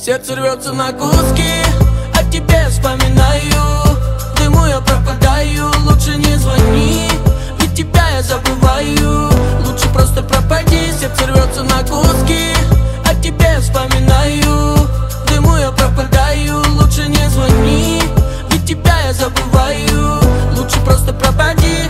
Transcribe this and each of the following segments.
Сердце рвется на куски, о тебе вспоминаю. В дыму я пропадаю, лучше не звони, ведь тебя я забываю. Лучше просто пропади. Сердце рвется на куски, о тебе вспоминаю. В дыму я пропадаю, лучше не звони, ведь тебя я забываю. Лучше просто пропади.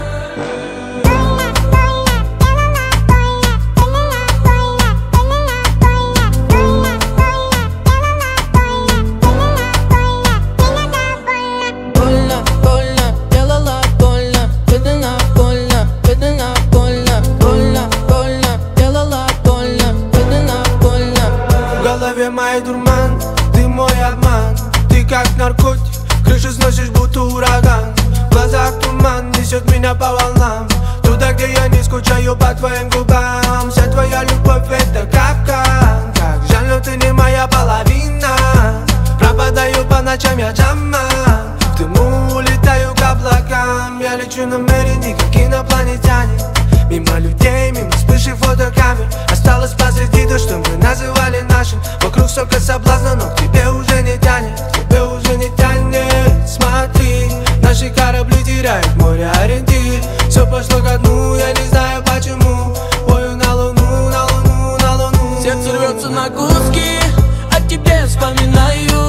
Мой дурман, ты мой обман. Ты как наркотик, крышу сносишь, будто ураган. В глазах туман несет меня по волнам, туда, где я не скучаю по твоим губам. Вся твоя любовь это капкан. Как жаль, но ты не моя половина. Пропадаю по ночам, я джаман. В дыму улетаю к облакам. Я лечу намеренно, как инопланетянин. Мимо людей, мимо вспышек фотокамер. Осталось посреди то, что мы называли нашим. Вокруг столько соблазна, но к тебе уже не тянет. К тебе уже не тянет. Смотри, наши корабли теряют море ориентир. Все пошло ко дну, я не знаю почему. Пою на луну, на луну, на луну. Сердце рвется на куски, о тебе вспоминаю.